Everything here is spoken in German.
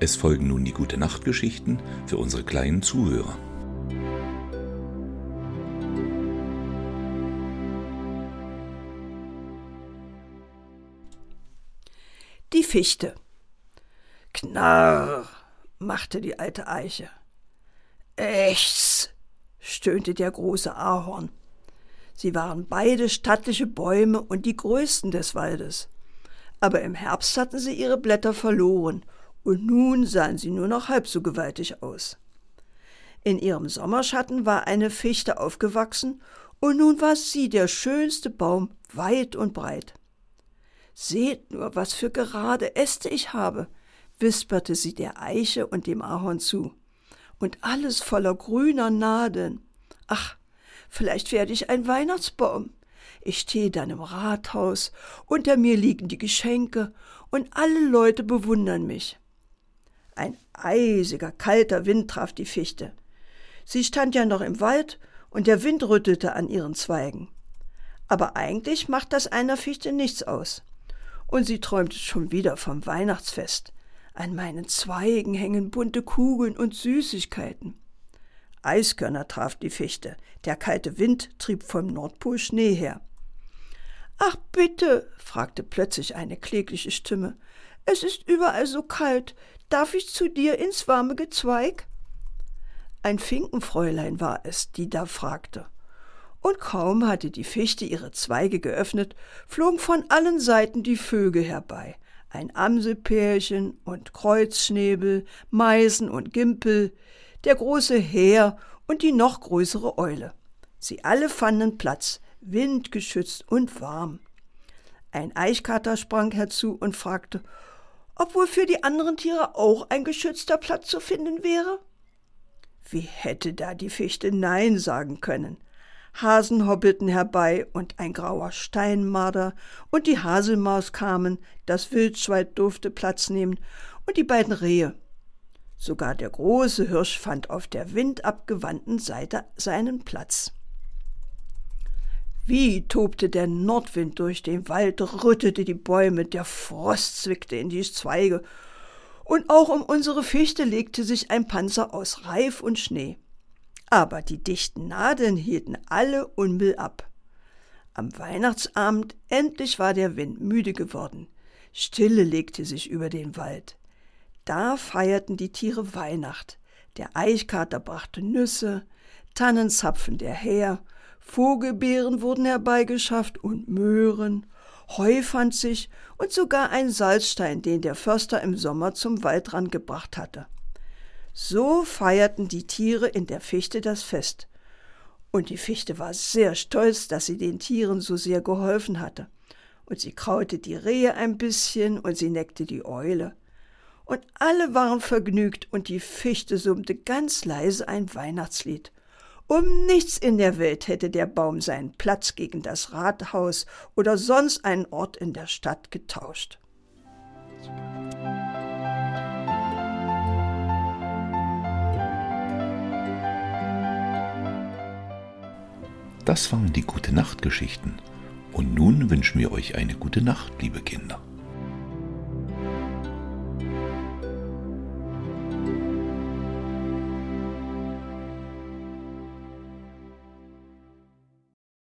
Es folgen nun die Gute-Nacht-Geschichten für unsere kleinen Zuhörer. Die Fichte. Knarr, machte die alte Eiche. Ächz, stöhnte der große Ahorn. Sie waren beide stattliche Bäume und die größten des Waldes. Aber im Herbst hatten sie ihre Blätter verloren und nun sahen sie nur noch halb so gewaltig aus. In ihrem Sommerschatten war eine Fichte aufgewachsen und nun war sie der schönste Baum weit und breit. »Seht nur, was für gerade Äste ich habe«, wisperte sie der Eiche und dem Ahorn zu. »Und alles voller grüner Nadeln. Ach, vielleicht werde ich ein Weihnachtsbaum. Ich stehe dann im Rathaus, unter mir liegen die Geschenke und alle Leute bewundern mich.« Ein eisiger, kalter Wind traf die Fichte. Sie stand ja noch im Wald und der Wind rüttelte an ihren Zweigen. Aber eigentlich macht das einer Fichte nichts aus. Und sie träumte schon wieder vom Weihnachtsfest. An meinen Zweigen hängen bunte Kugeln und Süßigkeiten. Eiskörner traf die Fichte. Der kalte Wind trieb vom Nordpol Schnee her. »Ach bitte«, fragte plötzlich eine klägliche Stimme, »es ist überall so kalt. Darf ich zu dir ins warme Gezweig?« Ein Finkenfräulein war es, die da fragte. Und kaum hatte die Fichte ihre Zweige geöffnet, flogen von allen Seiten die Vögel herbei. Ein Amselpärchen und Kreuzschnäbel, Meisen und Gimpel, der große Häher und die noch größere Eule. Sie alle fanden Platz, windgeschützt und warm. Ein Eichkater sprang herzu und fragte, ob wohl für die anderen Tiere auch ein geschützter Platz zu finden wäre? Wie hätte da die Fichte Nein sagen können? Hasen hoppelten herbei und ein grauer Steinmarder und die Haselmaus kamen, das Wildschwein durfte Platz nehmen und die beiden Rehe. Sogar der große Hirsch fand auf der windabgewandten Seite seinen Platz. Wie tobte der Nordwind durch den Wald, rüttelte die Bäume, der Frost zwickte in die Zweige und auch um unsere Fichte legte sich ein Panzer aus Reif und Schnee. Aber die dichten Nadeln hielten alle Unbill ab. Am Weihnachtsabend endlich war der Wind müde geworden. Stille legte sich über den Wald. Da feierten die Tiere Weihnacht. Der Eichkater brachte Nüsse, Tannenzapfen der Häher, Vogelbeeren wurden herbeigeschafft und Möhren, Heu fand sich und sogar ein Salzstein, den der Förster im Sommer zum Waldrand gebracht hatte. So feierten die Tiere in der Fichte das Fest. Und die Fichte war sehr stolz, dass sie den Tieren so sehr geholfen hatte. Und sie kraute die Rehe ein bisschen und sie neckte die Eule. Und alle waren vergnügt und die Fichte summte ganz leise ein Weihnachtslied. Um nichts in der Welt hätte der Baum seinen Platz gegen das Rathaus oder sonst einen Ort in der Stadt getauscht. Das waren die Gute-Nacht-Geschichten. Und nun wünschen wir euch eine gute Nacht, liebe Kinder.